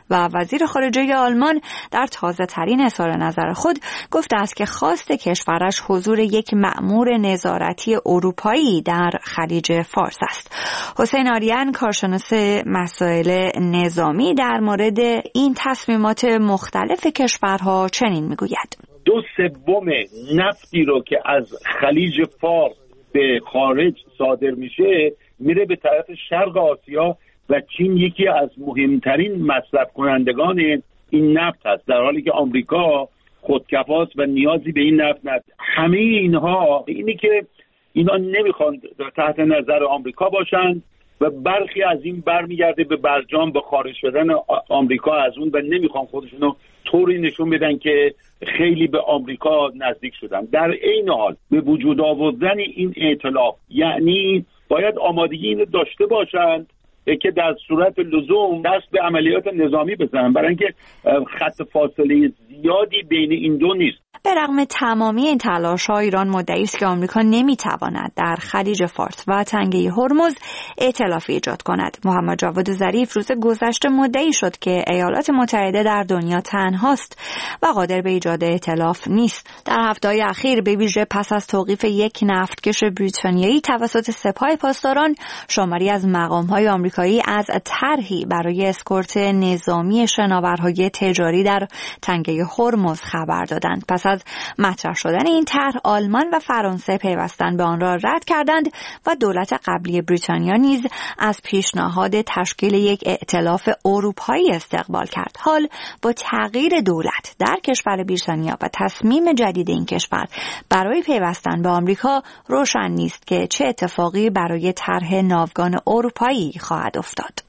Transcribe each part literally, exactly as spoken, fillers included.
و وزیر خارجه آلمان در تازه ترین اظهار نظر خود گفته است که خواست کشورش حضور یک مأمور نظارتی اروپایی در خلیج فارس است. حسین آریان کارشناس مسائل نظامی در مورد این تصمیمات مختلف کشورها چنین میگوید: دو سوم نفتی رو که از خلیج فارس به خارج صادر میشه میره به طرف شرق آسیا و چین یکی از مهمترین مصرف کنندگان این نفت هست، در حالی که آمریکا خودکفاست و نیازی به این نفت نداره. همه اینها اینی که اینا نمیخوان تحت نظر آمریکا باشن و برخی از این برمیگرده به برجام، به خارج شدن آمریکا از اون و نمیخوان خودشونو طوری نشون بدن که خیلی به آمریکا نزدیک شدن. در این حال به وجود آوردن این ائتلاف یعنی باید آمادگی اینو داشته باشند که در صورت لزوم دست به عملیات نظامی بزنن، برای اینکه خط فاصله زیادی بین این دو نیست. به رغم تمامی این تلاش‌ها ایران مدعی است که آمریکا نمی‌تواند در خلیج فارس و تنگه هرمز ائتلافی ایجاد کند. محمد جواد ظریف روز گذشته مدعی شد که ایالات متحده در دنیا تنهاست و قادر به ایجاد ائتلاف نیست. در هفته‌های اخیر به ویژه پس از توقیف یک نفتکش بریتانیایی توسط سپاه پاسداران، شماری از مقام‌های آمریکایی از طرحی برای اسکورت نظامی شناورهای تجاری در تنگه هرمز خبر دادند. پس از مطرح شدن این طرح، آلمان و فرانسه پیوستن به آن را رد کردند و دولت قبلی بریتانیا نیز از پیشنهاد تشکیل یک ائتلاف اروپایی استقبال کرد. حال با تغییر دولت در کشور بریتانیا و تصمیم جدید این کشور برای پیوستن به آمریکا، روشن نیست که چه اتفاقی برای طرح ناوگان اروپایی خواهد افتاد.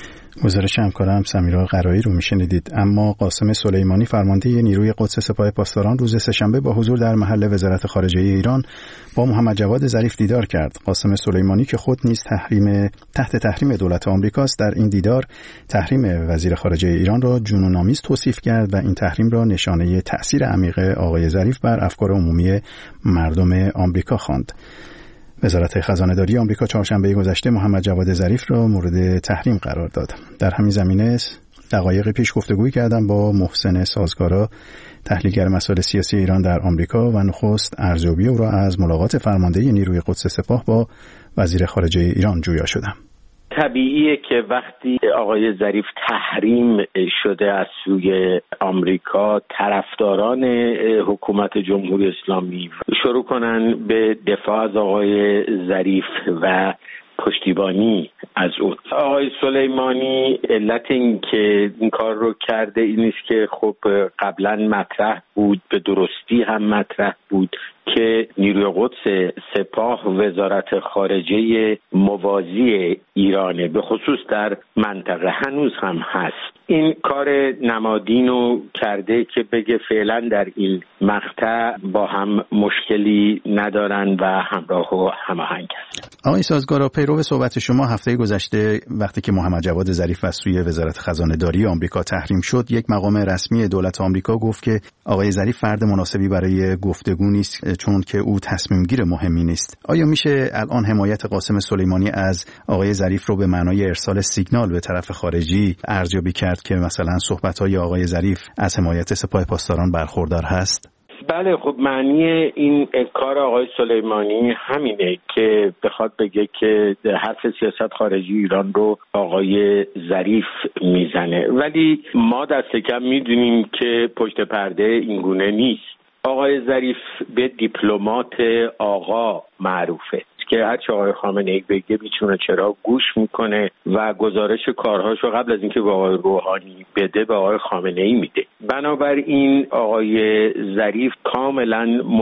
گزارش همکارم سمیرا قرایی رو میشنیدید. اما قاسم سلیمانی فرمانده نیروی قدس سپاه پاسداران روز سه‌شنبه با حضور در محل وزارت خارجه ایران با محمد جواد ظریف دیدار کرد. قاسم سلیمانی که خود نیز تحریم تحت تحریم دولت آمریکاست، در این دیدار تحریم وزیر خارجه ایران را جنون‌آمیز توصیف کرد و این تحریم را نشانه تأثیر عمیق آقای ظریف بر افکار عمومی مردم آمریکا خواند. وزارت خزانه‌داری آمریکا چهارشنبه گذشته محمد جواد ظریف را مورد تحریم قرار داد. در همین زمینه دقایق پیش گفتگویی کردم با محسن سازگارا، تحلیلگر مسائل سیاسی ایران در آمریکا، و نخست ارزیابی او را از ملاقات فرمانده نیروی قدس سپاه با وزیر خارجه ایران جویا شدم. طبیعیه که وقتی آقای ظریف تحریم شده از سوی آمریکا، طرفداران حکومت جمهوری اسلامی شروع کنن به دفاع از آقای ظریف و پشتیبانی از اون. آقای سلیمانی علت این که این کار رو کرده این است که خب قبلا مطرح بود، به درستی هم مطرح بود که نیروی قدس سپاه وزارت خارجه موازی ایرانه، به خصوص در منطقه هنوز هم هست. این کار نمادینو کرده که بگه فعلا در این مقطع با هم مشکلی ندارن و همراه و هماهنگ هست. آقای سازگارا، پیرو صحبت شما هفته گذشته وقتی که محمد جواد ظریف از سوی وزارت خزانه‌داری آمریکا تحریم شد، یک مقام رسمی دولت آمریکا گفت که آقای ظریف فرد مناسبی برای گفتگو نیست چون که او تصمیم گیر مهمی نیست. آیا میشه الان حمایت قاسم سلیمانی از آقای ظریف رو به معنای ارسال سیگنال به طرف خارجی ارزیابی کرد که مثلا صحبت‌های آقای ظریف از حمایت سپاه پاسداران برخوردار هست؟ بله، خب معنی این کار آقای سلیمانی همینه که بخواد بگه که حرف سیاست خارجی ایران رو آقای ظریف میزنه، ولی ما دست کم میدونیم که پشت پرده اینگونه نیست. آقای ظریف به دیپلمات آقا معروفه که هرچه آقای خامنه‌ای بگه بیچونه چرا گوش میکنه و گزارش کارهاشو قبل از اینکه به آقای روحانی بده به آقای خامنه‌ای میده. بنابراین آقای ظریف کاملا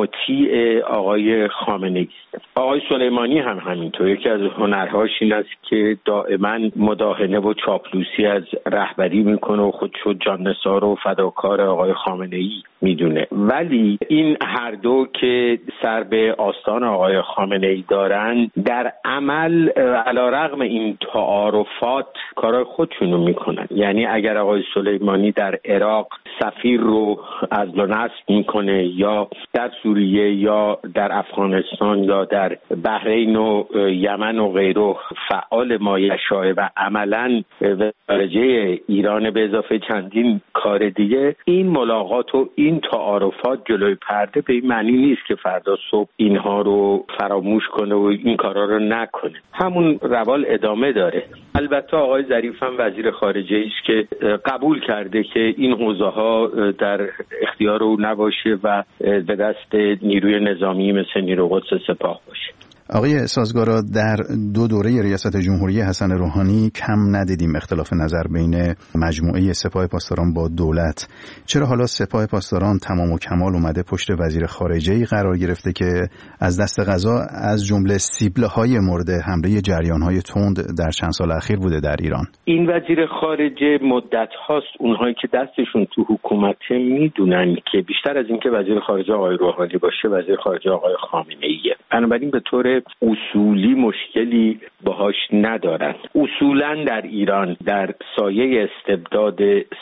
مطیع آقای خامنه‌ای است. آقای سلیمانی هم همینطور. یکی از هنرهاش این است که دائما مداهنه و چاپلوسی از رهبری میکنه و خودشو جان‌نثار و فداکار آقای خامنه‌ای میدونه، ولی این هر دو که سر به آستان آقای خامنه‌ای دارن در عمل علیرغم این تعارفات کارهای خودشونو میکنن. یعنی اگر آقای سلیمانی در عراق سفیر رو عزل و نصب میکنه یا در سوریه یا در افغانستان یا در بحرین و یمن و غیره فعال مایشاه و عملاً به درجه ایران به اضافه چندین کار دیگه، این ملاقات و این تعارفات جلوی پرده به این معنی نیست که فردا صبح اینها رو فراموش کنه و این کارا رو نکنه. همون روال ادامه داره. البته آقای ظریف هم وزیر خارجه است که قبول کرده که این حوزه ها در اختیار او نباشه و به دست نیروی نظامی مثل نیروی قدس سپاه باشه. آقای سازگارا، در دو دوره ریاست جمهوری حسن روحانی کم ندیدیم اختلاف نظر بین مجموعه سپاه پاسداران با دولت. چرا حالا سپاه پاسداران تمام و کمال اومده پشت وزیر خارجه‌ای قرار گرفته که از دست قضا از جمله سیبله‌های مورد حمله جریان‌های تند در چند سال اخیر بوده در ایران؟ این وزیر خارجه مدت هاست اونهایی که دستشون تو حکومت میدونن که بیشتر از اینکه وزیر خارجه آقای روحانی باشه وزیر خارجه آقای خامنه‌ایه. بنابراین به طور اصولی مشکلی باهاش ندارن. اصولا در ایران در سایه استبداد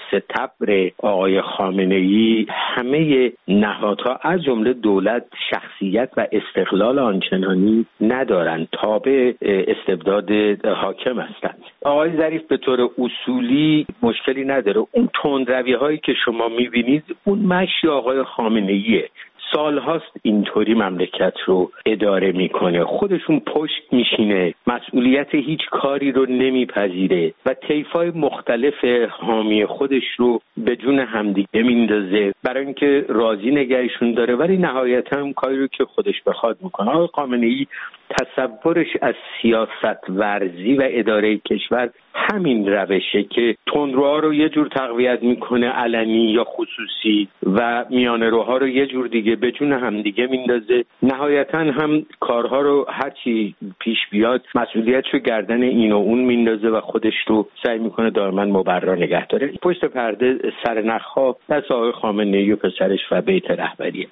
ستبر آقای خامنه‌ای همه نهادها از جمله دولت شخصیت و استقلال آنچنانی ندارن، تابع استبداد حاکم هستند. آقای ظریف به طور اصولی مشکلی نداره. اون تندروی هایی که شما میبینید اون مشی آقای خامنه‌ایه. سال هاست اینطوری مملکت رو اداره میکنه، خودشون پشت میشینه، مسئولیت هیچ کاری رو نمیپذیره و طیفای مختلف حامی خودش رو به جون همدیگه میندازه برای اینکه راضی نگهشون داره، ولی نهایتا هم کاری رو که خودش بخواد میکنه. آقای خامنه‌ای تصورش از سیاست ورزی و اداره کشور همین روشه که تندروها رو یه جور تقویت میکنه علنی یا خصوصی و میانه روها رو یه جور دیگه به جون همدیگه میندازه. نهایتا هم کارها رو هرچی پیش بیاد مسئولیت رو گردن این و اون میندازه و خودش رو سعی میکنه دائما مبرر نگه داره. پشت پرده سرنخها دست آقای خامنه‌ای و پسرش و بیت رهبریه.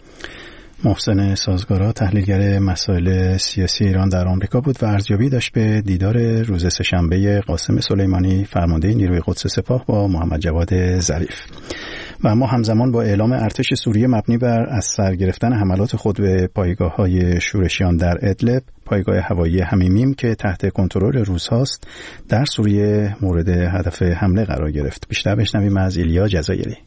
محسن سازگارا، تحلیلگر مسائل سیاسی ایران در آمریکا بود و ارزیابی داشت به دیدار روز سه‌شنبه قاسم سلیمانی فرمانده نیروی قدس سپاه با محمد جواد ظریف. و ما همزمان با اعلام ارتش سوریه مبنی بر از سر گرفتن حملات خود به پایگاه‌های شورشیان در ادلب، پایگاه هوایی حمیمیم که تحت کنترل روس‌هاست در سوریه مورد هدف حمله قرار گرفت. بیشتر بشنویم از ایلیا جزایری.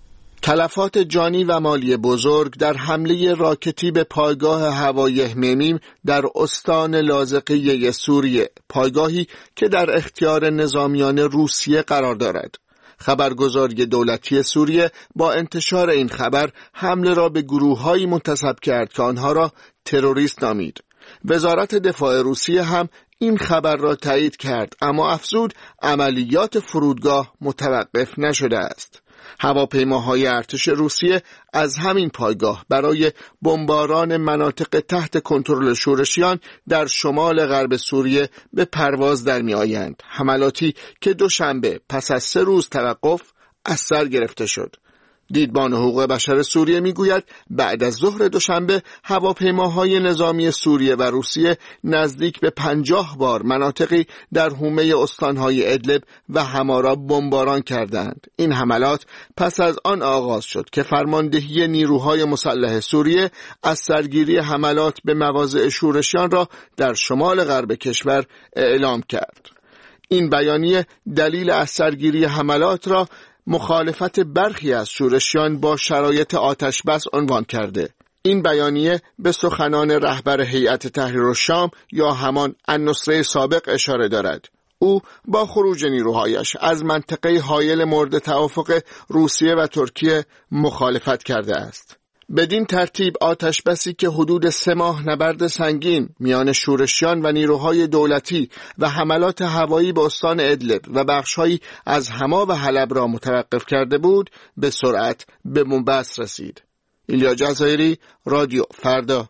تلفات جانی و مالی بزرگ در حمله راکتی به پایگاه هوایی حمیمیم در استان لاذقیه سوریه، پایگاهی که در اختیار نظامیان روسیه قرار دارد. خبرگزاری دولتی سوریه با انتشار این خبر حمله را به گروه‌هایی منتسب کرد که آنها را تروریست نامید. وزارت دفاع روسیه هم این خبر را تایید کرد، اما افزود عملیات فرودگاه متوقف نشده است. هواپیماهای ارتش روسیه از همین پایگاه برای بمباران مناطق تحت کنترل شورشیان در شمال غرب سوریه به پرواز در می آیند. حملاتی که دوشنبه پس از سه روز توقف از سر گرفته شد. دیدبان حقوق بشر سوریه میگوید بعد از ظهر دوشنبه هواپیماهای نظامی سوریه و روسیه نزدیک به پنجاه بار مناطقی در حومه استانهای ادلب و همارا بمباران کردند. این حملات پس از آن آغاز شد که فرماندهی نیروهای مسلح سوریه از سرگیری حملات به مواضع شورشیان را در شمال غرب کشور اعلام کرد. این بیانیه دلیل از سرگیری حملات را مخالفت برخی از شورشیان با شرایط آتش بس عنوان کرده. این بیانیه به سخنان رهبر هیئت تحریر الشام یا همان النصره سابق اشاره دارد. او با خروج نیروهایش از منطقه حایل مورد توافق روسیه و ترکیه مخالفت کرده است. بدین ترتیب آتش بسی که حدود سه ماه نبرد سنگین میان شورشیان و نیروهای دولتی و حملات هوایی به استان ادلب و بخشهایی از حما و حلب را متوقف کرده بود، به سرعت به بنبست رسید. ایلیا جزایری، رادیو فردا.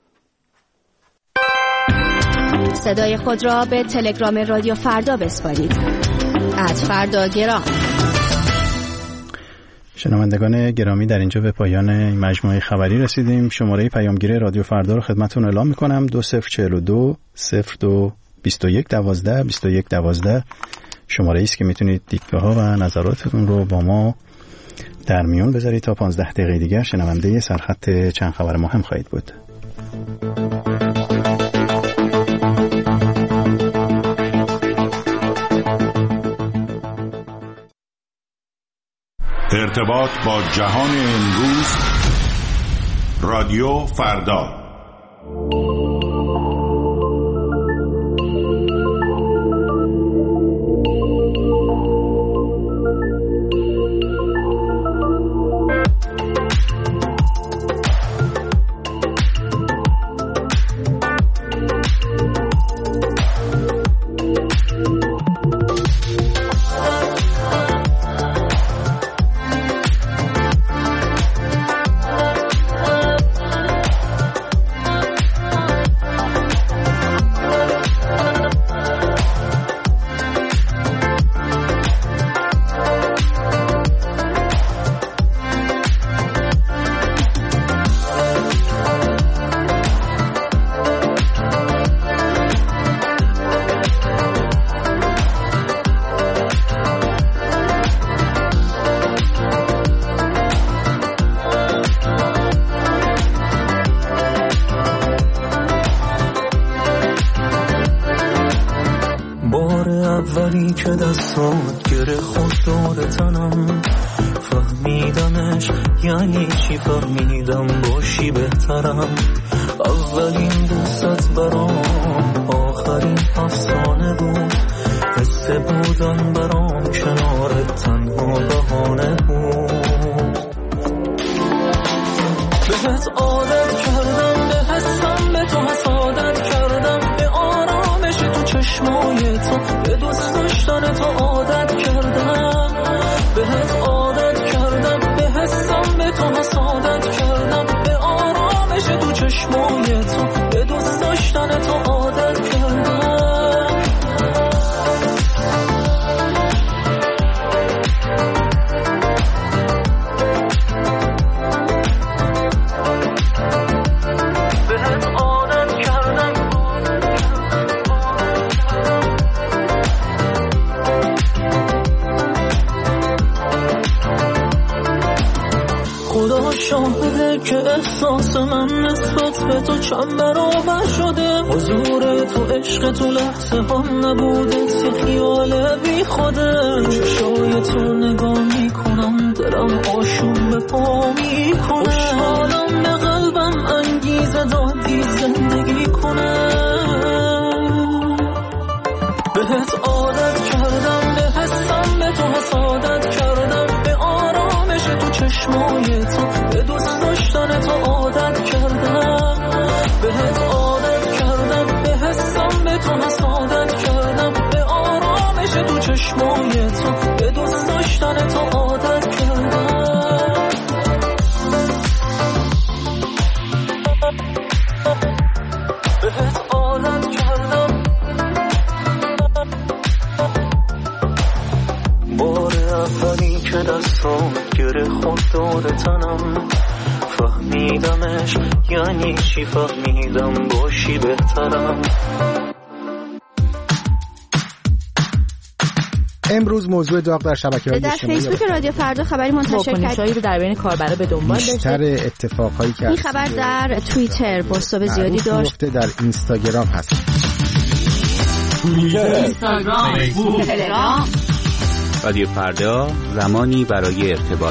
صدای خود را به تلگرام رادیو فردا بسپارید. ات فردا گرام. شنوندگان گرامی، در اینجا به پایان این مجموعه خبری رسیدیم. شماره پیامگیر رادیو فردا رو خدمتتون اعلام میکنم: دو صفر چهل و دو صفر دو بیست و یک دوازده بیست و یک دوازده. شماره ای است که میتونید دیدگاه ها و نظراتتون رو با ما در میون بذارید تا پانزده دقیقه دیگر شنونده سرخط چند خبر مهم خواهید بود. ارتباط با جهان امروز، رادیو فردا. اولی که دستات گره خود دور تنم، فهمیدمش یعنی چی، فهمیدم باشی بهترم. اولین دوست برام آخرین افسانه بود، حس بودن برام کنارت تنها بهانه بود. بهت عادت کردم، به حسم به تو حسادت کردم، به آرامش تو چشمای تو، به دوست داشتن تو عادت کردم. بهت عادت کردم، به حسم به تو حسادت کردم، به آرامش تو چشمای تو، به دوست داشتن تو عادت کردم. شاهده که احساس من نسبت به تو چند برابر شده. حضور تو عشق تو لحظه هم نبوده، یه خیال بی خوده. چشای تو نگاه میکنم، دلم آشوب به پا میکنه. خوشحالم به قلبم انگیزه دادی زندگی کنه. بهت عادت کردم، به حسم به تو حسادت کردم، به آرامش تو چشمای تو، به دوست داشتن تو عادت کردم. بهت عادت کردم، به حسم به تو حسادت کردم، به آرامش تو چشمای تو، به دوست داشتن تو عادت کردم. بهت عادت کردم. بار اولی که دستان گره خود دور تنم، فهمیدمش یعنی چی، فهمیدم باشی بهترم. امروز موضوع داغ در شبکه‌های اجتماعی در فیسبوک رادیو فردا خبری منتشر کرد رو در بین کاربرا به دنبال داشته. بیشتر اتفاقهایی که این خبر در توییتر بازتاب زیادی داشت. در اینستاگرام هست. توییتر، اینستاگرام، فیسبوک، تلگرام. رادیو فردا، زمانی برای ارتباط.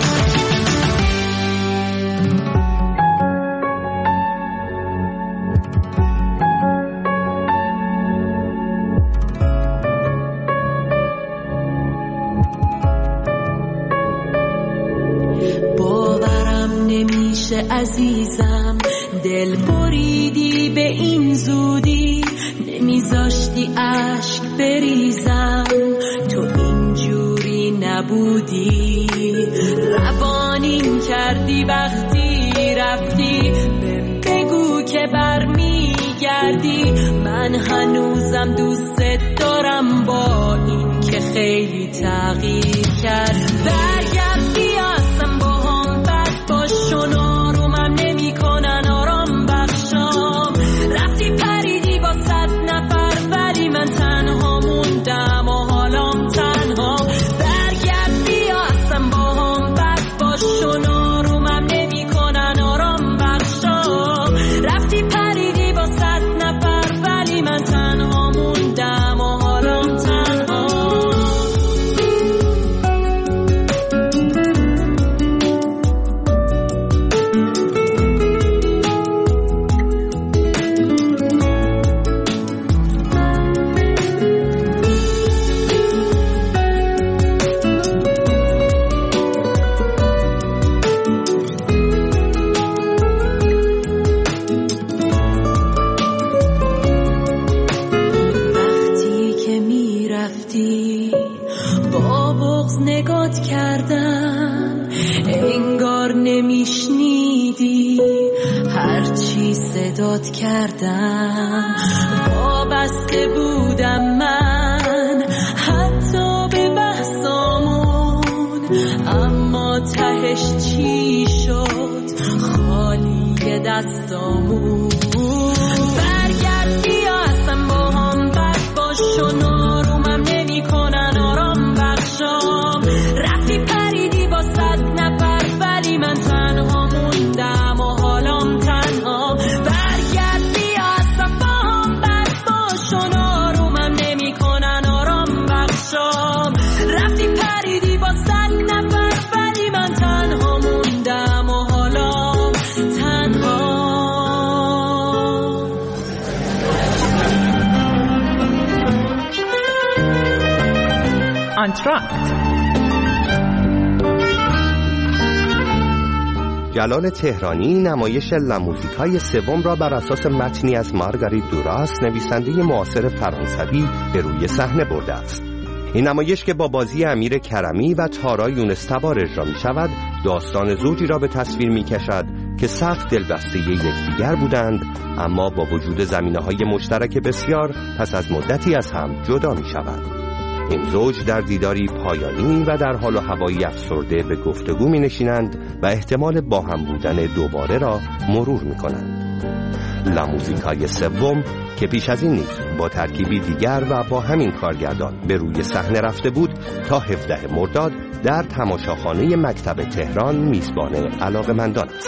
باورم نمیشه عزیزم، دل بریدی به این زودی، نمیذاشتی اشک بریزم، تو اینجوری نبودی. روانین کردی وقتی رفتی، بگو که برمیگردی. من هنوزم دوست دارم با این که خیلی تغییر کرد. برگرد بیاستم با هم بد باش و نارومم نمی کنن آرام بخشام. رفتی پریدی با صد نفر ولی من تنها موندم و حالام تنها. برگرد بیاستم با هم بد نگات کردم انگار نمیشنیدی هرچی صدات کردم وابسته بودم من حتی به بحثامون اما تهش چی شد خالی دستامون برگرد بیا اصلا با هم بد باش و نارومم نمی کنن آرام بخشام رفتی پریدی با صد نفر ولی من تنها موندم و حالام تنها برگرد بیا اصلا با هم بد باش و نارومم نمی کنن آرام بخشام رفتی پریدی با صد نفر ولی من تنها موندم و حالام تنها آنتراکت. جلال تهرانی نمایش لاموزیکای سوم را بر اساس متنی از مارگاریت دوراس نویسنده معاصر فرانسوی به روی صحنه برده است. این نمایش که با بازی امیر کرمی و تارا یونستبار اجرا می شود داستان زوجی را به تصویر می کشد که سخت دلبسته یکدیگر بودند اما با وجود زمینه‌های مشترک بسیار پس از مدتی از هم جدا می شود. این زوج در دیداری پایانی و در حال و هوایی افسرده به گفتگو می نشینند و احتمال با هم بودن دوباره را مرور می کنند. لاموزیکای سوم که پیش از این نیز با ترکیبی دیگر و با همین کارگردان به روی صحنه رفته بود تا هفدهم مرداد در تماشاخانه مکتب تهران میزبان علاقه‌مندان است.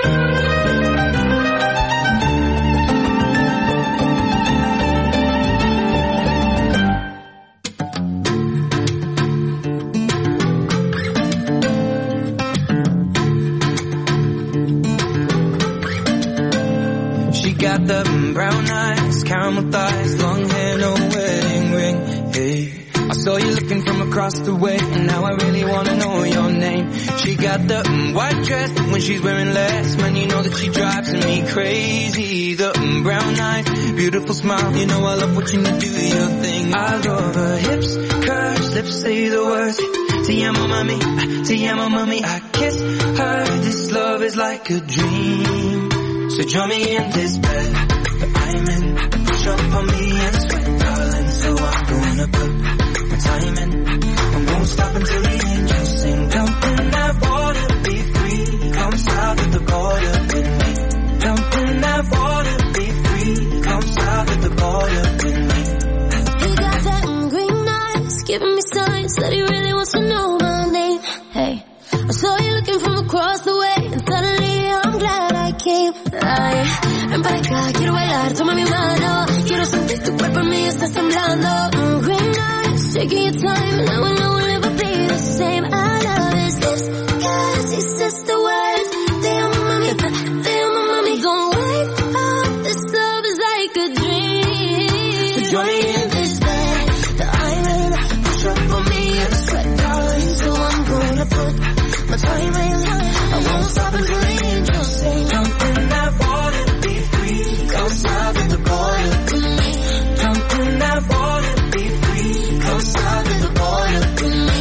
Got the brown eyes, caramel thighs, long hair, no wedding ring. Hey, I saw you looking from across the way, and now I really wanna know your name. She got the mm, white dress when she's wearing less, man, you know that she drives me crazy. The mm, brown eyes, beautiful smile, you know I love watching you do your thing. I love her hips, curves, lips say the words. Te amo mami, te amo mami, I kiss her. This love is like a dream. So join me in this bed that I'm in. Push up on me and sweat, darling. So I'm gonna put my time in. I won't stop until the angels sing. Jump in that water, be free. Come south of the border with me. Jump in that water, be free. Come south of the border with me. He got that green eyes, giving me signs that he really wants to know my name. Hey, I saw you looking from across the way, and suddenly I'm glad I came. Ay, ven para acá, quiero bailar, toma mi mano. Quiero sentir tu cuerpo en mí, estás temblando. Mm, green eyes, taking your time, and I will know we'll never be the same. I love his lips, cause he says the words. Te amo mami, te amo mami. Don't wake up, this love is like a dream. So join me in this bed that I'm in. Push up on me and sweat, darling. So I'm gonna put my time in. I won't stop until the angels sing. Jump in that water, be free. Come south of the border with me. Jump in that water, be free. Come south of the border with me.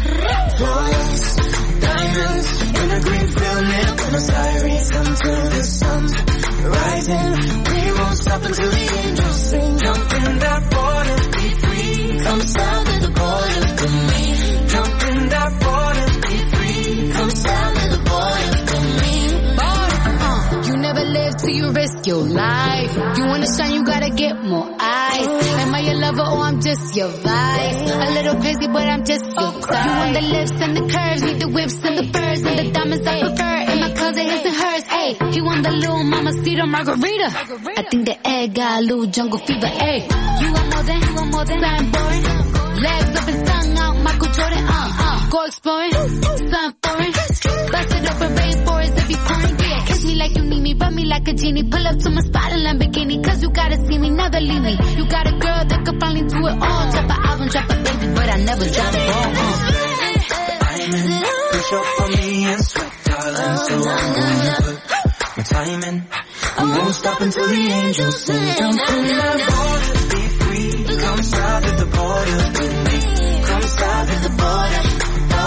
Flawless diamonds in a green field near Buenos Aires until the sun's rising. We won't stop until the angels sing. Jump in that water, be free. Come south of the border with me. Jump in that water, be free. Come south of the border with me. You never live till you risk your life. You wanna shine, you gotta get more eyes. Am I your lover or I'm just your vibe? A little crazy, but I'm just your type. You want the lips and the curves, need the whips and the furs and the diamonds I prefer. In my closet, his and hers. Ayy, you want the little mamacita margarita? I think the egg got a little jungle fever. Ayy, you want more than, you want more than something boring. Legs up and tongue out, Michael Jordan. Uh, uh, go exploring, something foreign. Bust it open, rainforest if you pouring. Yeah, kiss me like you need me, rub me like a genie. Pull up to my spot in Lamborghini, cause you gotta see me, never leave me. You got a girl that could finally do it all. Drop an album, drop a baby, but I never drop a ball. Uh. Diamond, push up on me and sweat, darling. So I'm gonna put my time in. I won't stop until the angels sing. Jump in that water, be free. Come south of the border with me. Come south of the border.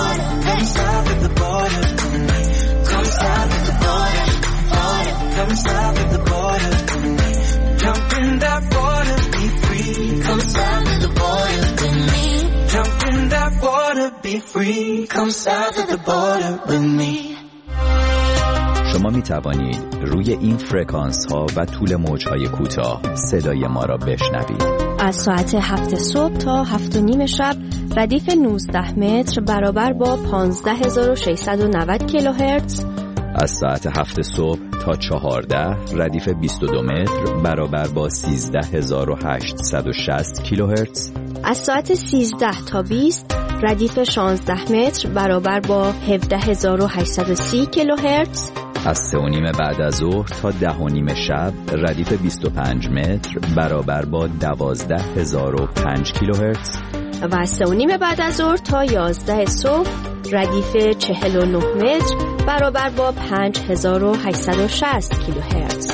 free. Come south of the border with me. شما می توانید روی این فرکانس ها و طول موج های کوتاه صدای ما را بشنوید. از ساعت هفت صبح تا هفت و نیم شب ردیف نوزده متر برابر با پانزده هزار و ششصد و نود کیلوهرتز. از ساعت هفت صبح تا چهارده ردیف بیست و دو متر برابر با سیزده هزار و هشتصد و شصت کیلوهرتز. از ساعت سیزده تا بیست ردیف شانزده متر برابر با هفده هزار و هشتصد و سی کیلوهرتز. از سه و نیم بعد از ظهر تا ده و نیم شب ردیف بیست و پنج متر برابر با دوازده هزار و پنج کیلوهرتز. و از سه و نیم بعد از ظهر تا یازده صبح ردیف چهل و نه متر برابر با پنج هزار و هشتصد و شصت کیلوهرتز.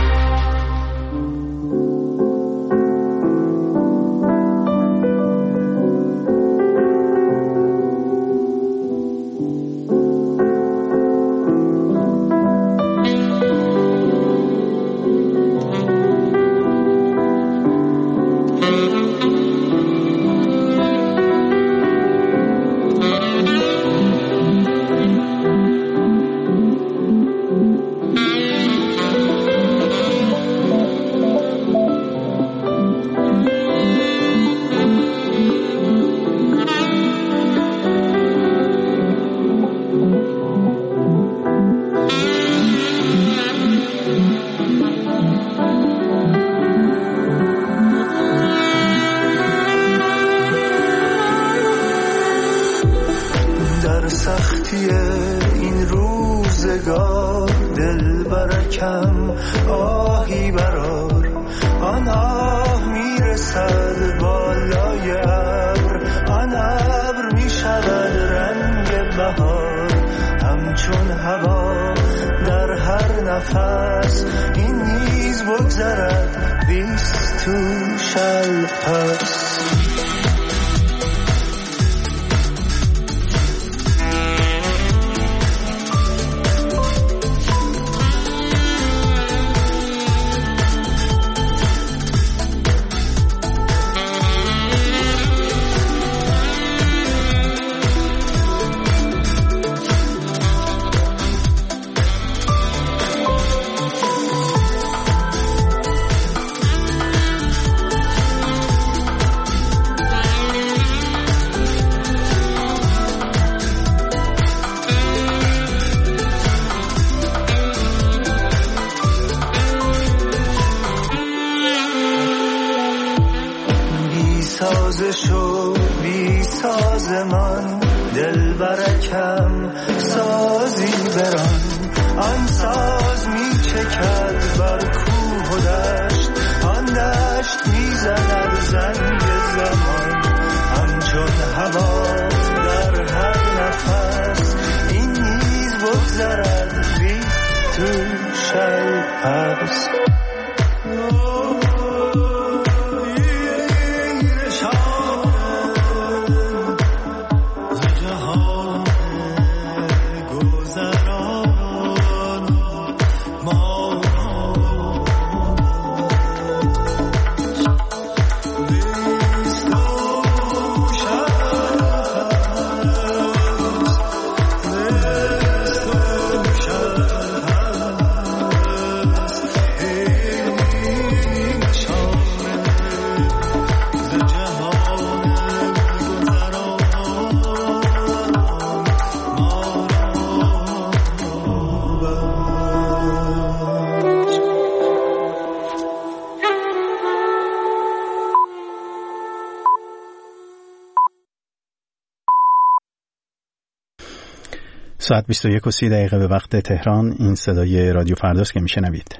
ساعت بیست و یک و سی دقیقه به وقت تهران. این صدای رادیو فرداست که میشنوید.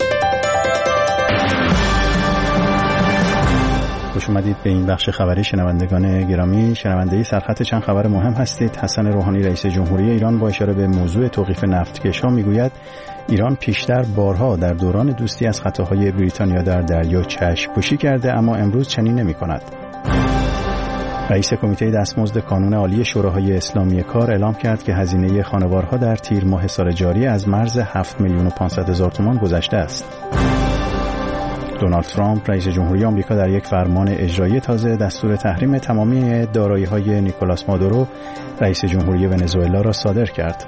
خوش اومدید به این بخش خبری شنوندگان گرامی. شنونده سرخط چند خبر مهم هستید. حسن روحانی رئیس جمهوری ایران با اشاره به موضوع توقیف نفتکش‌ها میگوید ایران پیشتر بارها در دوران دوستی از خطاهای بریتانیا در دریا چشم‌پوشی کرده، اما امروز چنین نمی‌کند. رئیس کمیته دستمزد کانون عالی شوراهای اسلامی کار اعلام کرد که هزینه خانوارها در تیر ماه سال جاری از مرز هفت میلیون و پانصد هزار تومان گذشته است. دونالد ترامپ رئیس جمهوری آمریکا در یک فرمان اجرایی تازه دستور تحریم تمامی دارایی‌های نیکولاس مادورو رئیس جمهوری ونزوئلا را صادر کرد.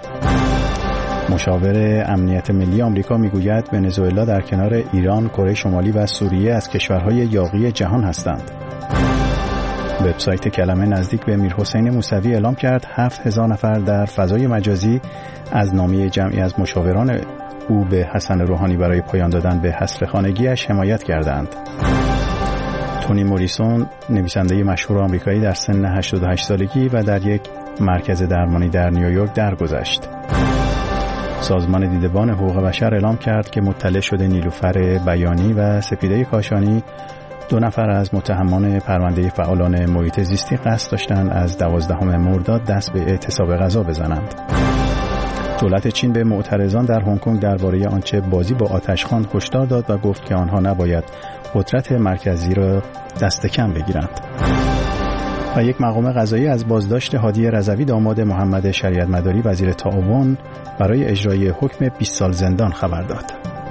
مشاور امنیت ملی آمریکا میگوید ونزوئلا در کنار ایران، کره شمالی و سوریه از کشورهای یاغی جهان هستند. وبسایت کلمه نزدیک به میرحسین موسوی اعلام کرد هفت هزار نفر در فضای مجازی از نامه جمعی از مشاوران او به حسن روحانی برای پایان دادن به حصر خانگیش حمایت کردند. تونی موریسون، نویسنده مشهور آمریکایی، در سن هشتاد و هشت سالگی و در یک مرکز درمانی در نیویورک درگذشت. سازمان دیدبان حقوق بشر اعلام کرد که مطلع شده نیلوفر بیانی و سپیده کاشانی، دو نفر از متهمان پرونده فعالان محیط زیستی، قصد داشتند از دوازدهم مرداد دست به اعتصاب غذا بزنند. دولت چین به معترضان در هنگ کنگ درباره آنچه بازی با آتش خواند هشدار داد و گفت که آنها نباید قدرت مرکزی را دست کم بگیرند. و یک مقام قضایی از بازداشت هادی رضوی داماد محمد شریعت مداری وزیر تعاون برای اجرای حکم بیست سال زندان خبر داد.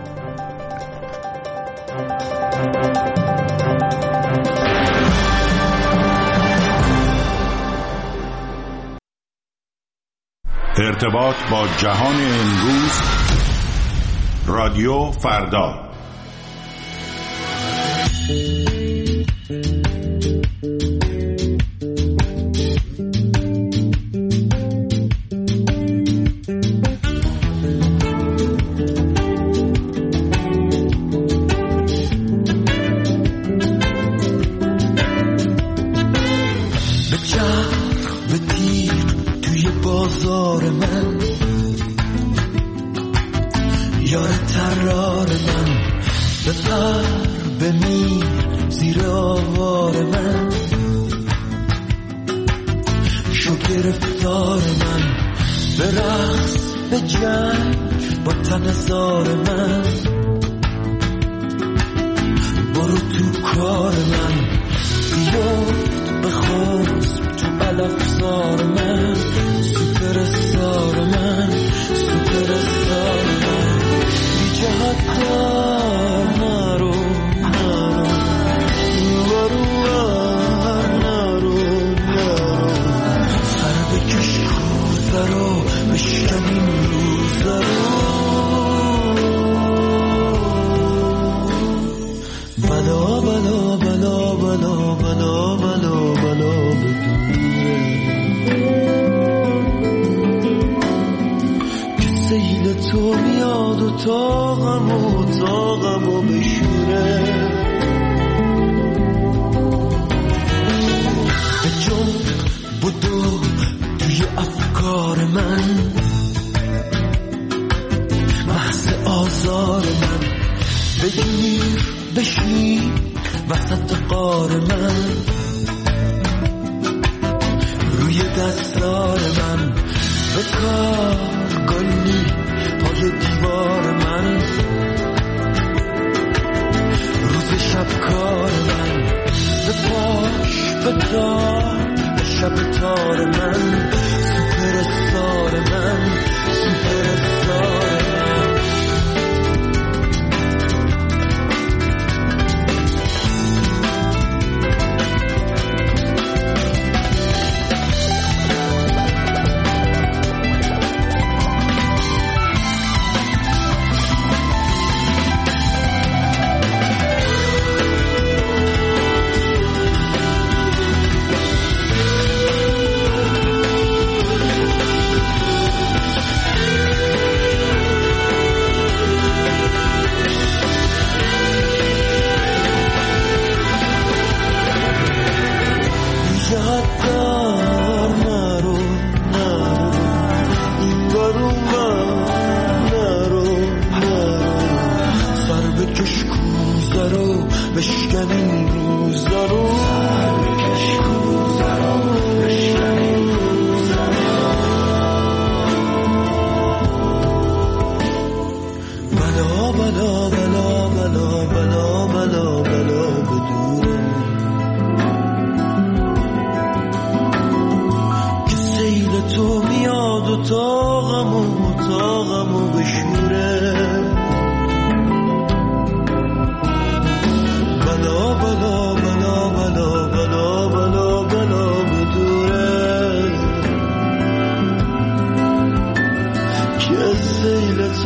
ارتباط با جهان امروز، رادیو فردا.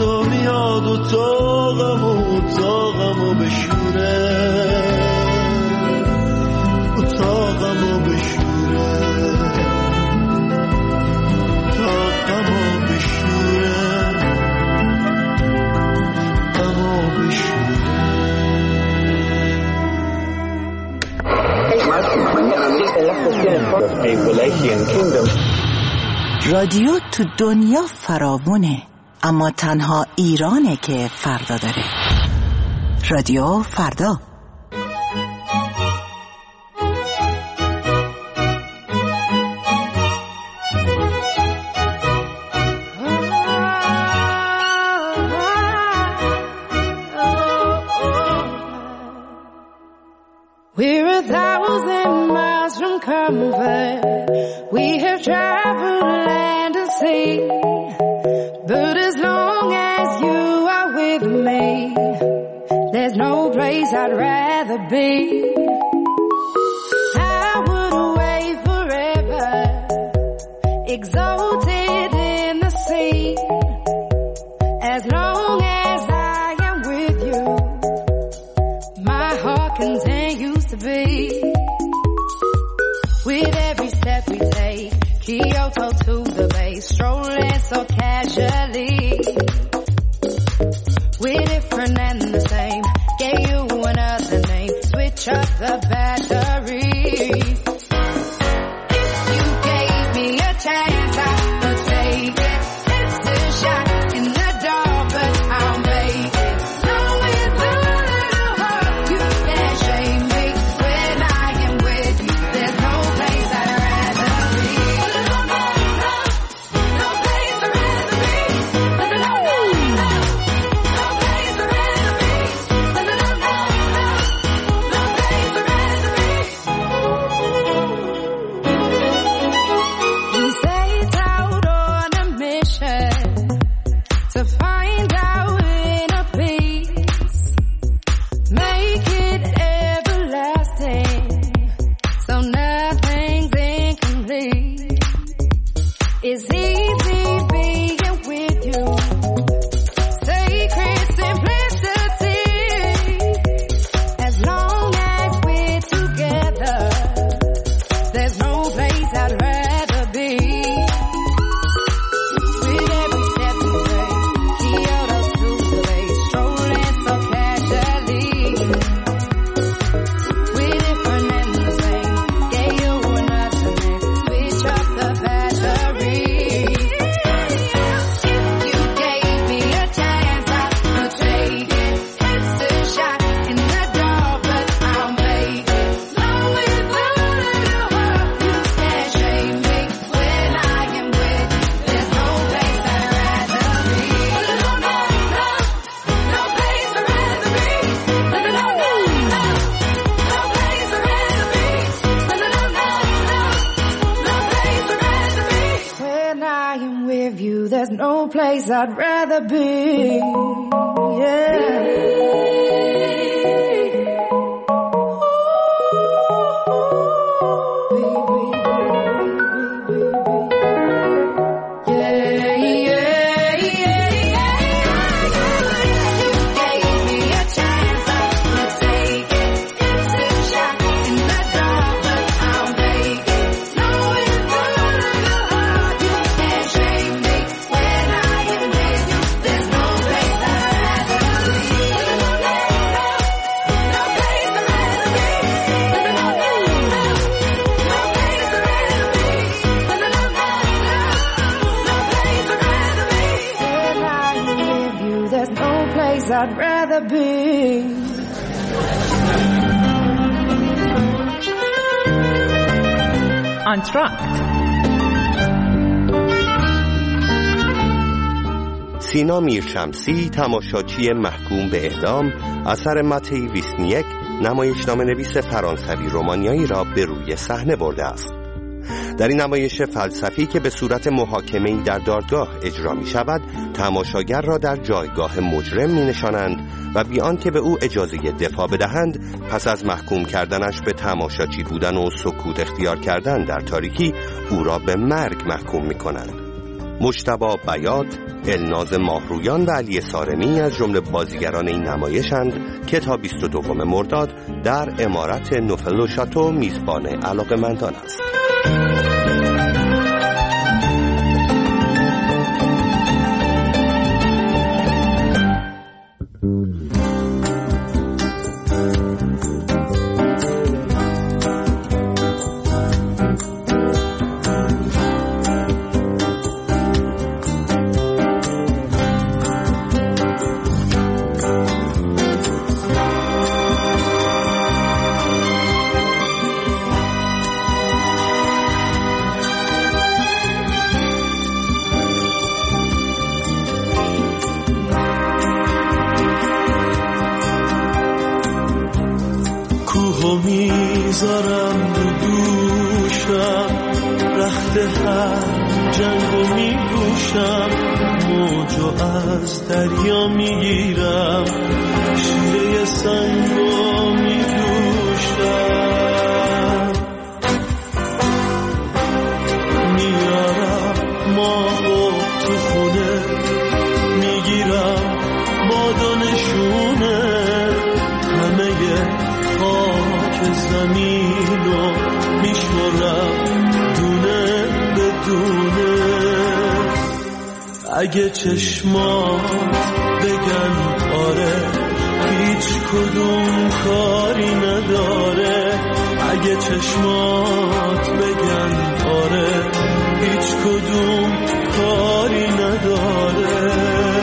تو میاد و تاقمو تاقمو بشوره تاقمو بشوره تاقمو بشوره تاقمو بشوره. رادیو تو دنیا فراوونه، اما تنها ایرانه که فردا داره. رادیو فردا. We're a thousand miles from comfort. We have traveled land and sea. But as long as you are with me, there's no place I'd rather be. I would wait forever, exalted in the sea. As long as I am with you, my heart continues to beat. With every step we take, Kyoto to the bay, strolling so casually. We're different and the same, gave you another name, switch up the batteries. If you gave me a chance, I would take it. It's a shot in the dark, but I'll make it. Knowing the little heart, you can't shame me. When I am with you, there's no place I'd rather be. No, no, no, no place I'd rather be. No, no, no, no, no place I'd rather be. No, no, no, no, no place I'd rather be. We set out on a mission to find our inner peace, make it everlasting, so nothing's incomplete. It's easy being with you, sacred simplicity. As long as we're together, there's no place I'd rather be. With every step we take, Kyoto to the bay, strolling so casually. We're different and the same, gave you another name, switch up the batteries. If you gave me a chance, I would take it. It's a shot in the dark, but I'll make it. Knowing the little heart, you can't shame me. When I am with you, there's no place I'd rather be. No, no, no, no place I'd rather be. No, no, no, no, no place I'd rather be. No, no, no, no, no place I'd rather be. When I am with you, there's no place I'd rather be. I'd rather be. Entr'acte. سینا میرشمسی، تماشاچی محکوم به اعدام، اثر متی ویسنیک، نمایشنامه نویس فرانسوی رومانیایی را به روی صحنه برده است. در این نمایش فلسفی که به صورت محاکمه‌ای در دادگاه اجرا می شود، تماشاگر را در جایگاه مجرم می نشانند و بی آنکه به او اجازه دفاع بدهند، پس از محکوم کردنش به تماشاچی بودن و سکوت اختیار کردن در تاریکی، او را به مرگ محکوم می کنند. مجتبی بیات، الناز ماهرویان و علی سارمی از جمله بازیگران این نمایشند که تا بیست و دوم مرداد در عمارت نوفل و شاتو میزبان علاقه‌مندان است. میذارم رو دوشم، رخت هر جنگو میگوشم، موجو از دریا میگیرم، شیره سنگو میدوشم، میارم ماهو تو خونه، میگیرم بادانشونه، همه خاک زمینو میشورم دونه به دونه. اگه چشمات بگن آره هیچ کدوم کاری نداره، اگه چشمات بگن آره هیچ کدوم کاری نداره.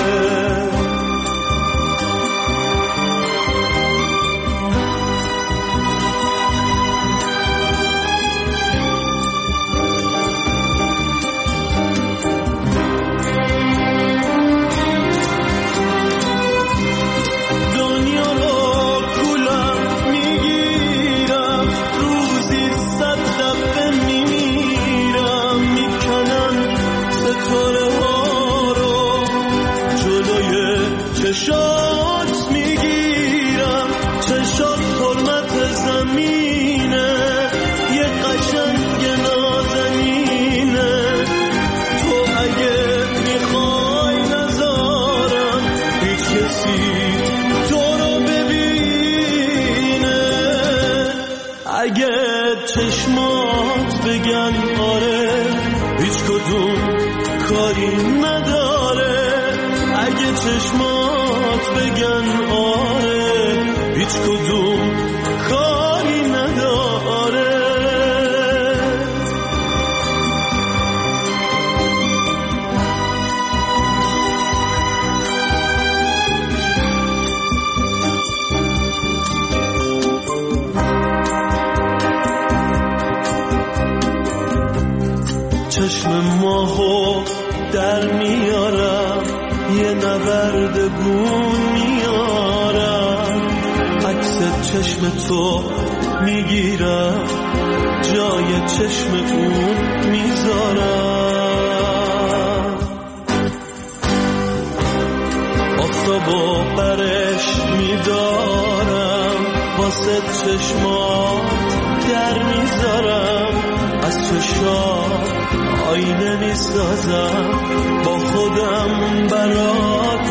چشات میگیرم، چشات حرمت زمینه، یه قشنگ نازنینه، تو اگه میخوای نذارم هیچ کسی تو رو ببینه. اگه چشمات بگن آره هیچ کدوم کاری نداره، اگه چشمات بگن آره هیچ کدوم کاری نداره. چشم ماهو در میارم، یه نورد گون میارم، عکس چشم تو میگیرم، جای چشم اون میذارم، آفتابو برش میدارم، واسه چشمات در میذارم، از چشات آینه میسازم، با خودم برات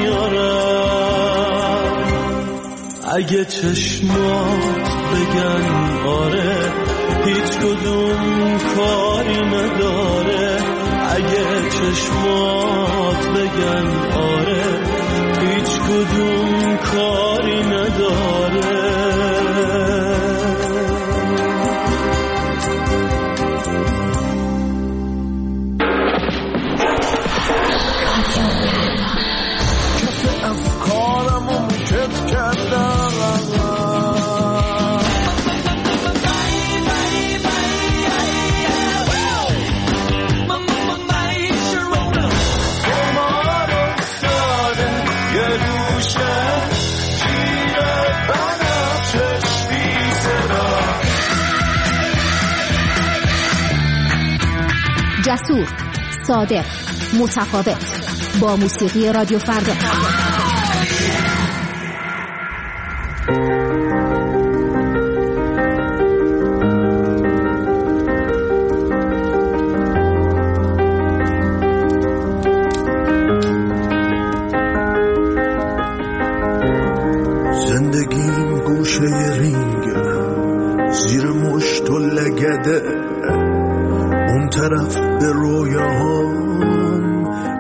میارم. اگه چشمات بگن آره هیچ کدوم کاری نداره، اگه چشمات بگن آره هیچ کدوم کاری نداره. جسور، صادق، متفاوت، با موسیقی رادیو فردا.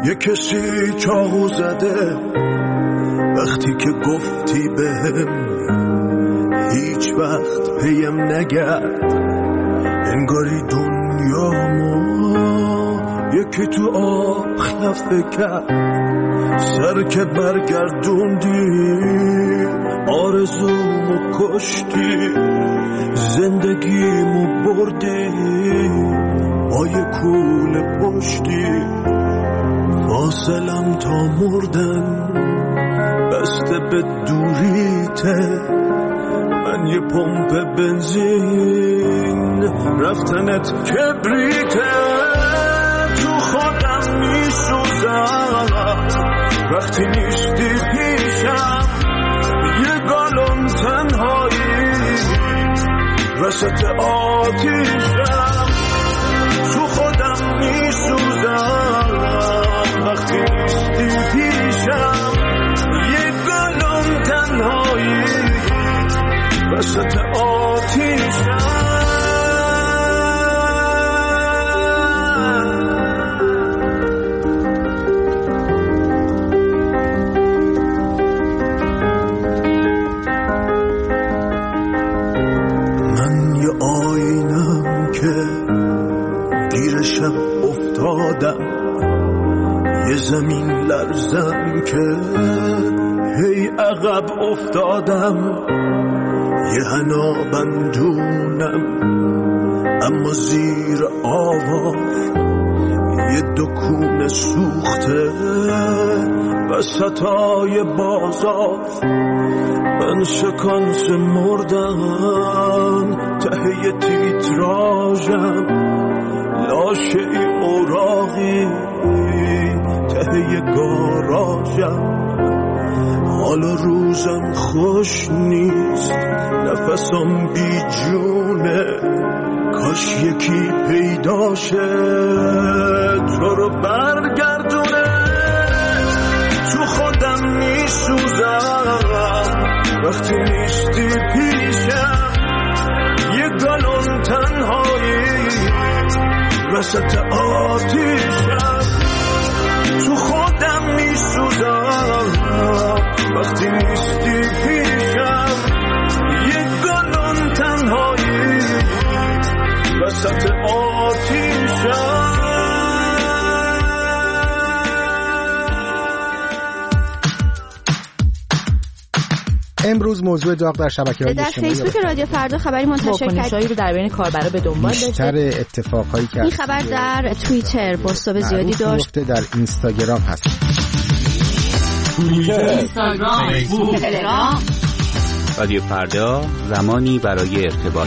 یه کسی چاهو زده وقتی که گفتی بهم هیچ وقت پیم نگرد، انگاری دنیامو یکی تو آب خفه کرد. سر که برگردوندی آرزومو کشتی، زندگیمو بردی با یه کوله پشتی. فاصلم تا مردن بسته به دوریته، من یه پمپ بنزین رفتنت کبریته. تو خودم میسوزم وقتی نیستی پیشم، یه گالون تنهایی وسط آتیشم. تو خودم میسوزم وقتی نیستی پیشم، یه گالون تنهایی وسط آتیشم. من یه آینم که گیرشم افتادم، یه زمین لرزم که هی عقب افتادم. یه حنا بندونم اما زیر آواز یه دکون سوخته وسطای بازار. من شکانس مردم ته تیتراژم، لاشه ای اوراقی ته گاراژم. حال روزم خوش نیست، نفسم بی جونه، کاش یکی پیداشه تو رو برگردونه. تو خودم میسوزم وقتی نیستی پیشم، یه گالون تنهایی وسط آتیشم. تو خودم میسوزم وقتی نیستی پیشم، یه گالون تنهایی وسط آتیشم. امروز موضوع داغ در شبکه‌های در اجتماعی فیسبوک رادیو فردا خبری منتشر کردیم رو در بین کاربرا به دنبال داشته. بیشتر اتفاقهایی که این خبر در توییتر بازتاب زیادی داشت، در اینستاگرام هست. توییتر، اینستاگرام، فیسبوک، تلگرام. رادیو فردا، زمانی برای ارتباط.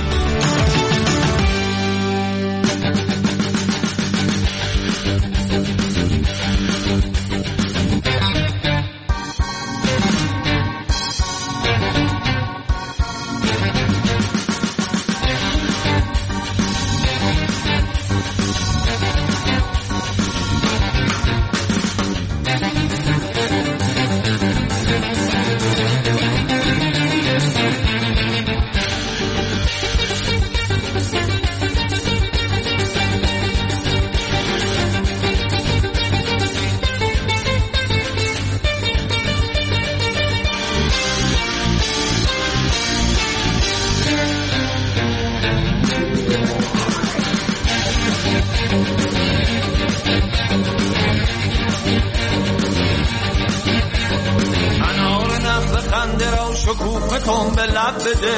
شکوفتون به لب بده،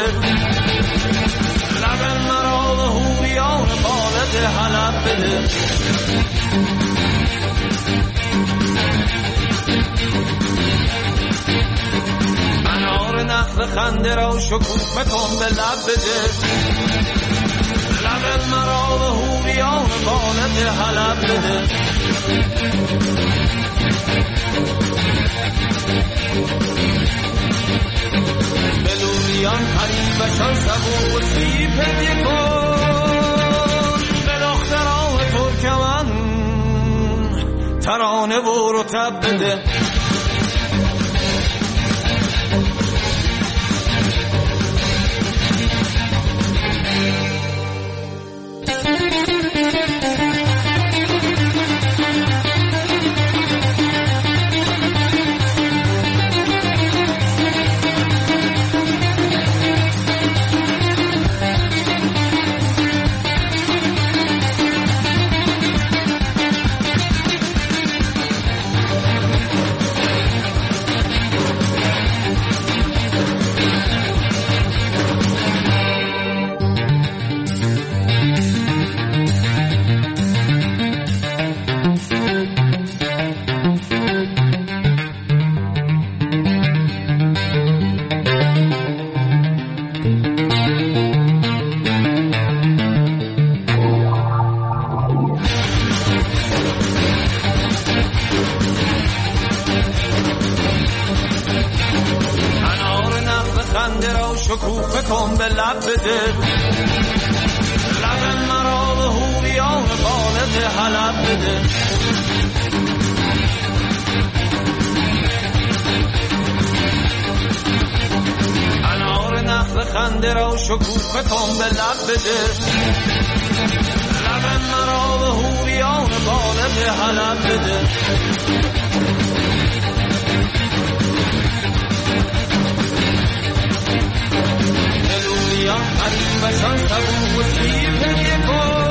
لب مرا به هوریان بالد حلب بده. انار نخل خنده را شکوفتون به لب بده، لب مرا به هوریان بالد حلب بده. بلوریان قریبشان سبو و سیب هدیه کن، به دختران ترکمن ترانه و رطب بده. شکوفه کن به لب بده، لب مرا به حوریان بالت حلب بده. انار نخل خنده را شکوفه کن به لب بده، لب مرا به حوریان بالت حلب بده. دلوریان قدیم بشن سبو و سیر هدیه کن،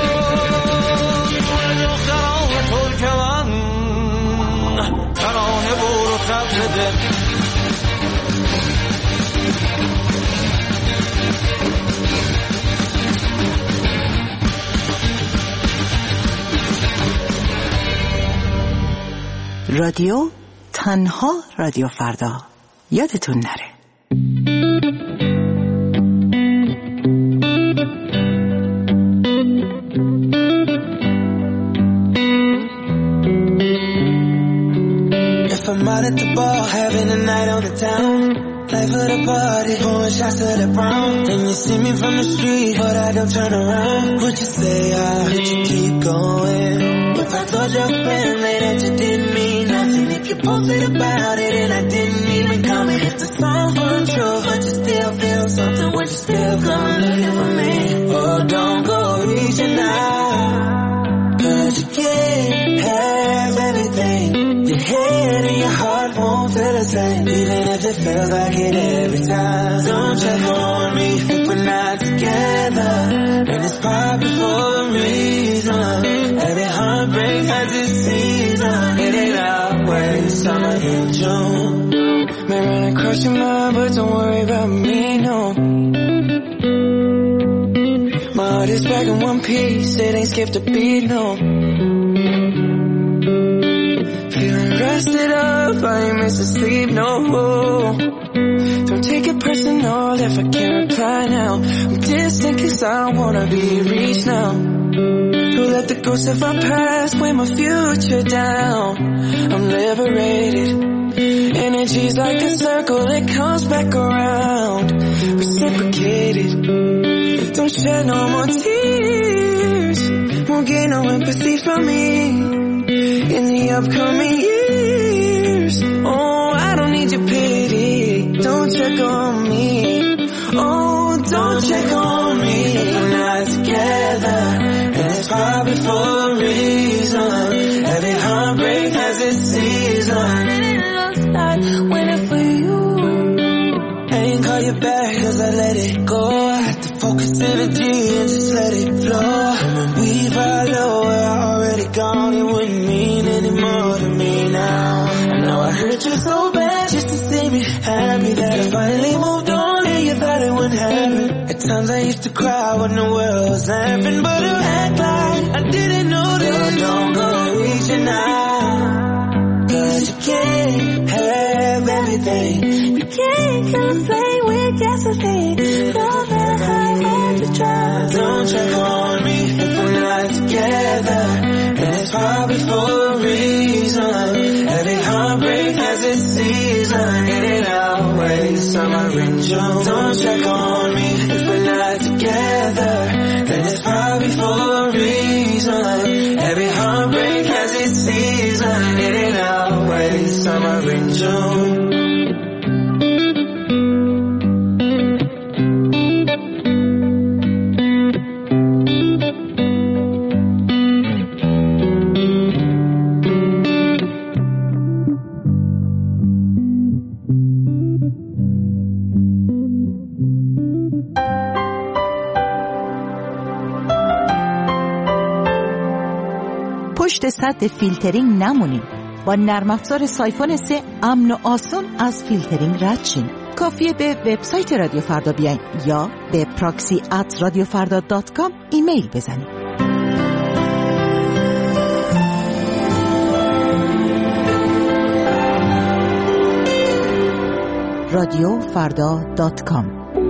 دختران ترکمن ترانه برو تب بده. رادیو تنها رادیو فردا، یادتون نره. If I'm out at the bar, having a night on the town, life of the party, pouring shots to the brown, and you see me from the street, but I don't turn around. Would you say I heard you keep going? If I told your family that you didn't mean nothing, if you posted about it and I didn't even comment, if the song wasn't true, but you still feel something, would you still come looking for me? Oh, don't go reaching out, cause you can't have everything. Your head and your heart won't feel the same, even if it feels like it every time. Don't check on me if we're not together, and it's probably for a reason. Every heartbreak has its season. It ain't always summer in June. May run across your mind, but don't worry about me, no. My heart is back in one piece, it ain't skipped a beat, no. Feeling rested up, I ain't missing sleep, no. Don't take it personal if I can't reply now. I'm distant cause I wanna be reached now. Don't let the ghosts of our past weigh my future down. I'm liberated. Energy's like a circle, it comes back around. Reciprocated. Don't shed no more tears, won't gain no empathy from me in the upcoming years. Oh, I don't need your pity, don't check on me. Oh, don't check on me if we're not together, and it's probably for a reason. Every heartbreak has its season, and it looks like winning for you. I ain't call you back cause I let it go. I had to focus energy and just let it flow. And when we follow, we're already gone. It wouldn't mean anymore to me now. I know I hurt you so bad just to see me happy, that I finally moved on and you thought it wouldn't happen. At times I used to cry when the world was laughing, but I act like I didn't know that. Don't go reaching out, cause you can't have everything. You can't come play with yesterday, no matter how hard you try. Don't check on me if we're not together, and it's probably for a reason. Every heartbreak has its season, it ain't always summer in June. Don't check on me if we're not together, and it's probably for a reason. Every heartbreak has its season, it ain't always summer in June. پشت سد فیلترینگ نمونیم. با نرم افزار سایفون سه امن و آسان از فیلترینگ رد شین. کافیه به وبسایت رادیو فردا بیاین یا به پراکسی ات رادیو فردا دات کام ایمیل بزنید. رادیو فردا دات کام.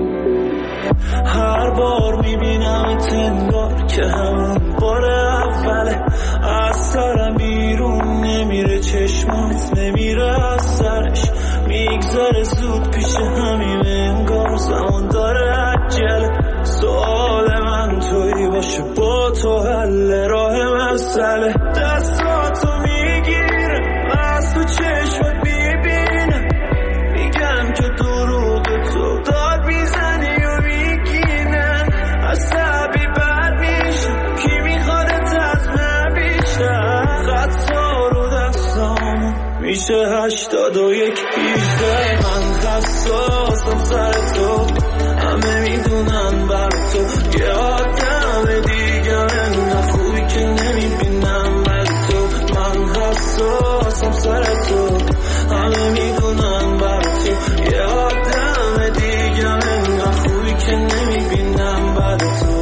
هر بار میبینم تنگار که همون بار اوله، از سرم بیرون نمی نمیره چشمات نمیره از سرش میگذره زود پیش همین انگار زمان داره عجله سوال من توی باشه با تو حل راه مسئله دستاتو میگیره از تو چشمات میبینه میگم که دروغ تو داد میزنی و میگینن عصبی بر میشه کی میخوادت از من بیشتر خطا رو دستامون میشه هشتاد و یک بیشتر من حساسم سر تو همه میدونن بر تو یه آدم دیگر انقدر خوبی که نمیبینم بر تو من حساسم سر تو همه میدونن بر تو یه آدم دیگر انقدر خوبی که نمیبینم بر تو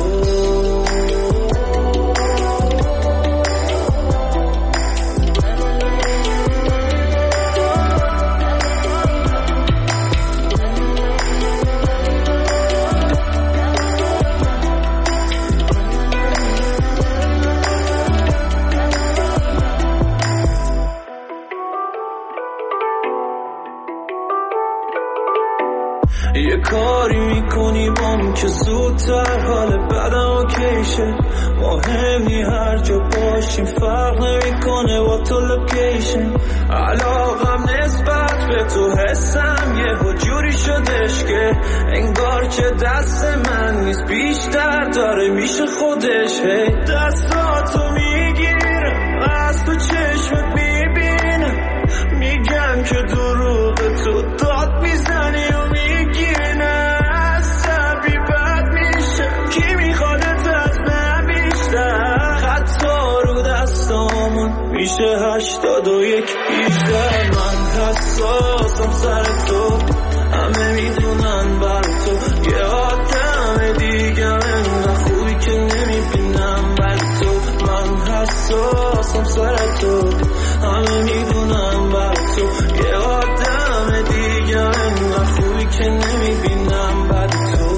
یه کاری میکنی بام که زودتر حال بدم اوکیشه مهم نی هر جا باشیم فرق نمیکنه با تو لوکیشن علاقم نسبت به تو حسم یه جوری شدش که انگار که دست من نیست بیشتر داره میشه خودش هی دستاتو میگیره از تو چشمت میبینه میگم که دروغ تو داد میزنی و میگینه عصبی بد میشه کی میخوادت از من بیشتر خطا رو دستامون میشه هشتاد و یک بیشتر من حساسم سر تو همه میدونن بر تو یه آدم دیگر انقدر خوبی که نمیبینم بر تو من حساسم سر تو همه میدونن بر تو یه آدم دیگر انقدر خوبی که نمیبینم بر تو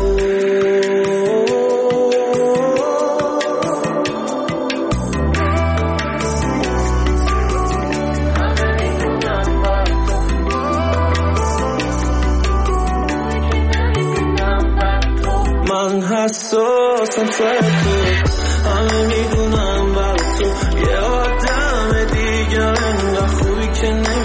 من حساسم سر تو همه میدونم بر تو یه آدم دیگر انقدر خوبی که